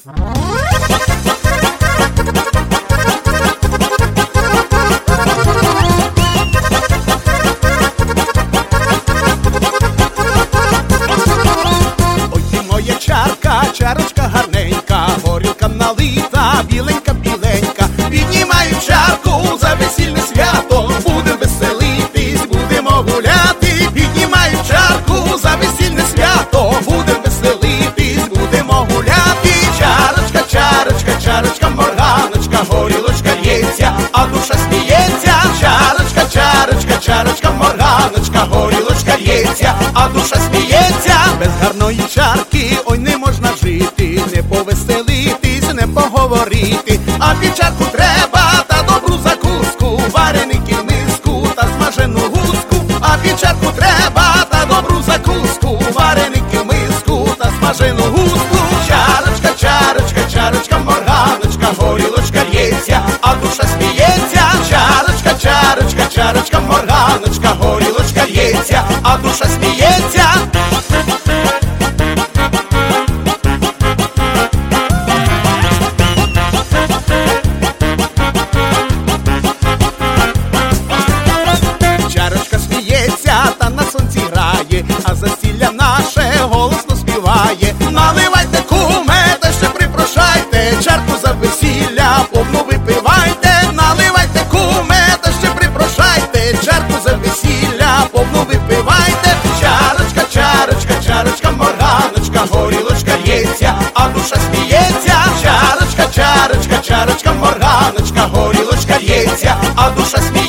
Чарочка гарненька, горілка налита, біленька-біленька. Піднімаю чарку за весільне свято, будем веселитись, будемо гуляти. Піднімаю чарку за весільне свято, будем веселитись, будемо гуляти. Чарочка, чарочка, чарочка, морганочка, горілочка лється, а душа сміється. Чарочка, чарочка, чарочка, морганочка, горілочка лється, а душа сміється. Без гарної чарки, ой, не можна жити, не повеселитись, не поговорити. А під чарку треба та добру закуску, вареники в миску та смажену гуску. А під чарку треба та добру закуску, вареники в миску та смажену гуску. Чарочка, чарочка, чарочка, морганочка, горілочка лється, а душа сміється. Чарочка, чарочка, чарочка, морганочка, горілочка лється, а душа сміється. Та на сонці грає, а застілля наше голосно співає. Наливайте, куме, та ще припрошайте, чарку за весілля повну випивайте. Наливайте, куме, та ще припрошайте, чарку за весілля повну випивайте. Чарочка, чарочка, чарочка, морганочка, горілочка лється, а душа сміється. Чарочка, чарочка, чарочка, морганочка, горілочка лється, а душа сміється.